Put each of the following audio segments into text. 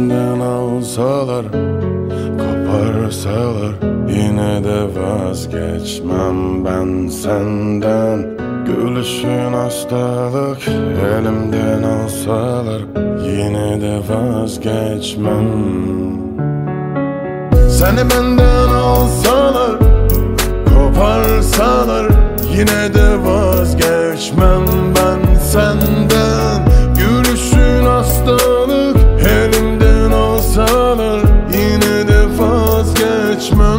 benden alsalar, koparsalar, yine de vazgeçmem ben senden. Gülüşün hastalık, elimden alsalar, yine de vazgeçmem. Seni benden alsalar, koparsalar, yine de vazgeçmem ben senden. Gülüşün hastalık, elimden alsalar, yine de vazgeçmem.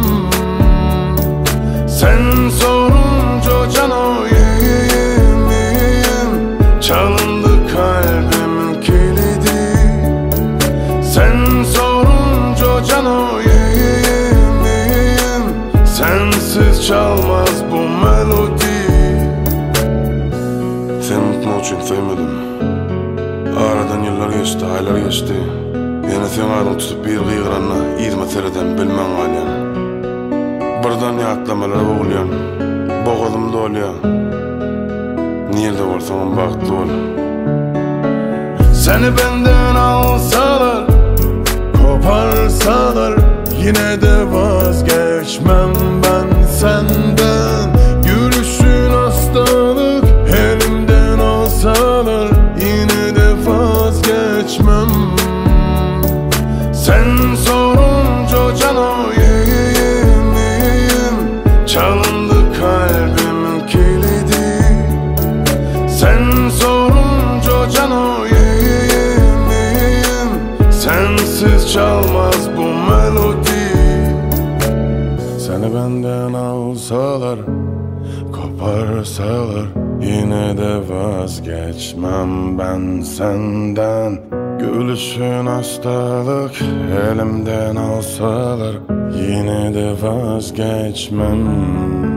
Sen sorunca canayım, çalındı kalbim kilidi. Sen sorunca canayım, sensiz çalmaz bu melodi. Seni unutmak için sevmedim. Aradan yıllar geçti, aylar geçti. Yine sen adını tutup bir kıyıranla izme sereden bilmem alyan. Buradan yatlamalara boğulayan, boğazım dolayan. Nerede varsan baktı ol. Seni benden alsalar, koparsalar, yine de vazgeçmem ben senden. Gülüşün hastalık, elimden alsalar, yine de vazgeçmem. Sen sorunca canayım, çalındı kalbim kilidi. Sen sorunca canayım, sensiz çalmaz bu melodi. Seni benden alsalar, koparsalar, yine de vazgeçmem ben senden. Gülüşün hastalık, elimden alsalar, yine de vazgeçmem.